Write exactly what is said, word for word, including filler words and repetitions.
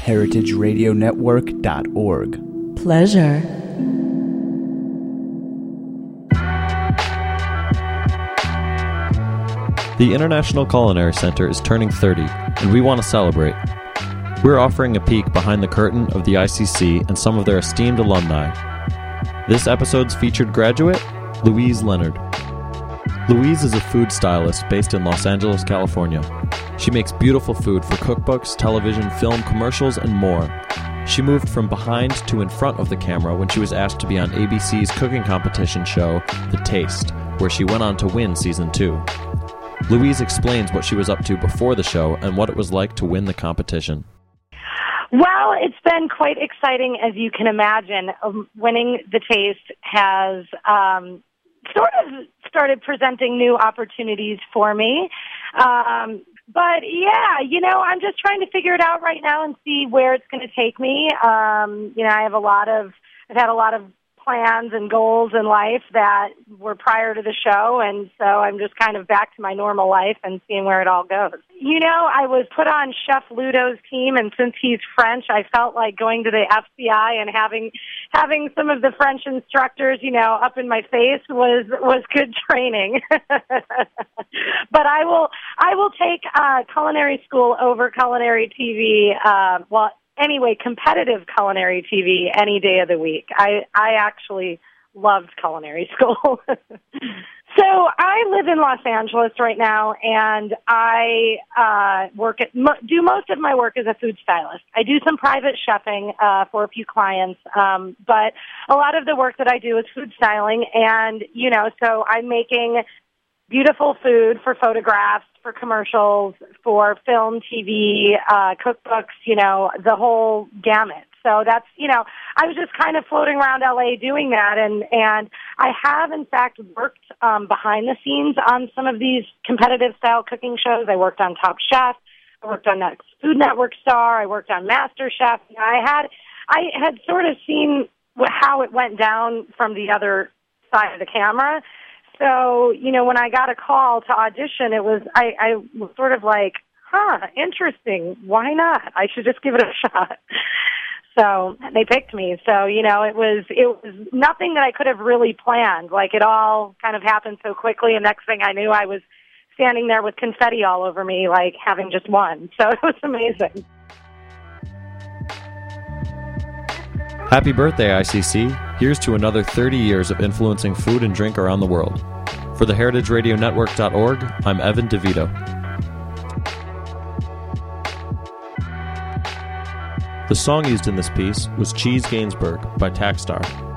heritage radio network dot org. Pleasure. The International Culinary Center is turning thirty, and we want to celebrate. We're offering a peek behind the curtain of the I C C and some of their esteemed alumni. This episode's featured graduate, Louise Leonard. Louise is a food stylist based in Los Angeles, California. She makes beautiful food for cookbooks, television, film, commercials, and more. She moved from behind to in front of the camera when she was asked to be on A B C's cooking competition show, The Taste, where she went on to win season two. Louise explains what she was up to before the show and what it was like to win the competition. Well, it's been quite exciting, as you can imagine. Um, winning The Taste has um, sort of started presenting new opportunities for me. Um, but, yeah, you know, I'm just trying to figure it out right now and see where it's going to take me. Um, you know, I have a lot of, I've had a lot of plans and goals in life that were prior to the show, and so I'm just kind of back to my normal life and seeing where it all goes. You know, I was put on Chef Ludo's team, and since he's French, I felt like going to the F B I and having having some of the French instructors, you know, up in my face was was good training. But I will I will take uh, culinary school over culinary T V. Uh, well. Anyway, competitive culinary T V any day of the week. I, I actually loved culinary school. So I live in Los Angeles right now, and I uh, work at mo- do most of my work as a food stylist. I do some private chefing uh, for a few clients, um, but a lot of the work that I do is food styling, and, you know, so I'm making beautiful food for photographs, for commercials, for film, T V, uh, cookbooks, you know, the whole gamut. So that's, you know, I was just kind of floating around L A doing that, and, and I have, in fact, worked um, behind the scenes on some of these competitive-style cooking shows. I worked on Top Chef. I worked on that Food Network Star. I worked on MasterChef. I had, I had sort of seen how it went down from the other side of the camera. So, you know, when I got a call to audition, it was, I, I was sort of like, huh, interesting. Why not? I should just give it a shot. So they picked me. So, you know, it was, it was nothing that I could have really planned. Like, it all kind of happened so quickly, and next thing I knew, I was standing there with confetti all over me, like having just won. So it was amazing. Happy birthday, I C C. Here's to another thirty years of influencing food and drink around the world. For the heritage radio network dot org, I'm Evan DeVito. The song used in this piece was Cheese Gainsbourg by Takstar.